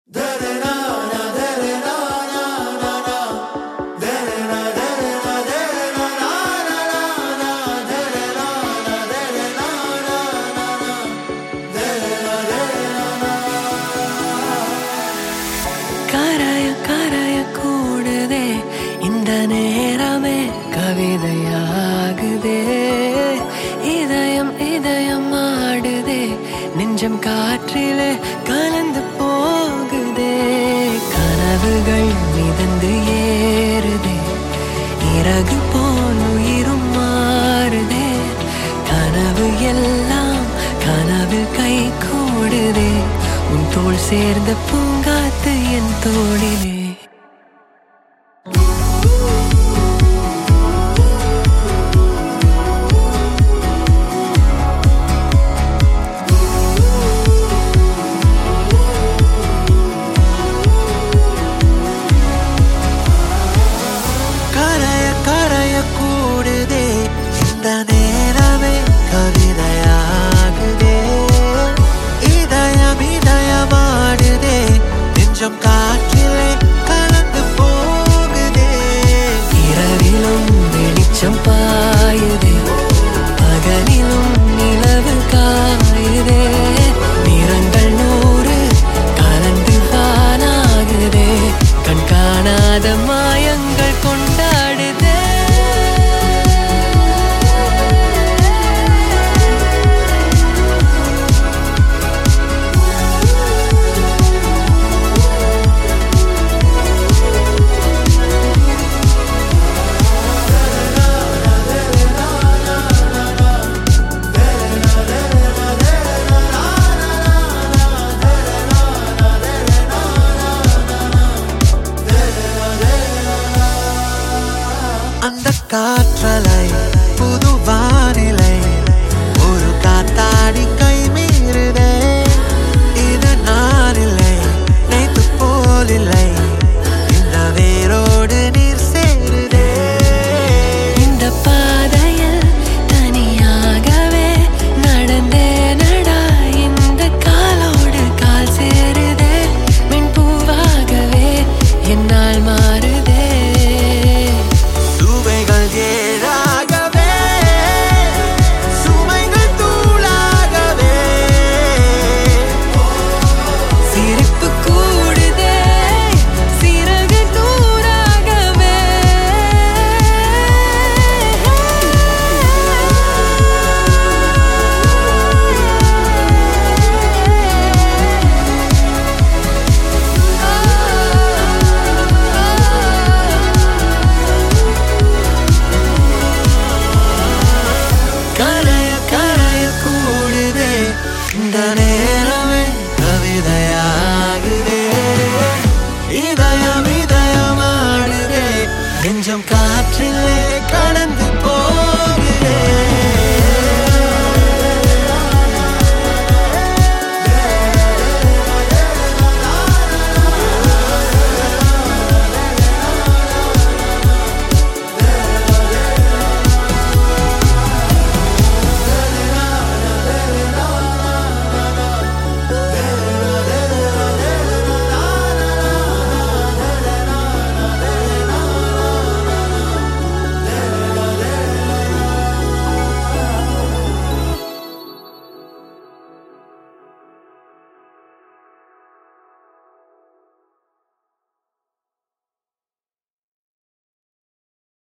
கூடுதே இந்த நேரமே கவிதையாகுதே இதயம் இதயம் ஆடுதே நெஞ்சம் காற்றிலே கலந்து போகுதே கனவுகள் மிதந்து ஏறுதே இறகு போல் உயிரும் மாறுதே கனவு எல்லாம் கனவு கை கூடுதே உன் தோள் சேர்ந்த பூங்காத்து என் தோளிலே கூடுதே இந்த நேரமே கவிதையாகுதே இதயம் இதயமாடுதே நெஞ்சம் காற்றிலே கலந்து போகுதே இரவிலும் வெளிச்சம் பாயுதே பகலிலும் நிலவு காயுதே நிறங்கள் நூறு கலந்து வானாகுதே கண் காணாத மாயங்கள் கொண்டாடுதே அந்த காற்றலை புது வானிலை ஒரு காத்தாடி கை மீறுதே இது நான் இல்லை நேத்து போல் இல்லை இந்த வேரோடு நீர் சேருதே இந்த பாதையில் தனியாகவே நடந்தே நடா இந்த காலோடு கால் சேருதே மின் பூவாகவே என்னால் மாறுதே இந்த நேரமே கவிதையாகுதே இதயம் இதயமாடுதே நெஞ்சம் காற்றிலே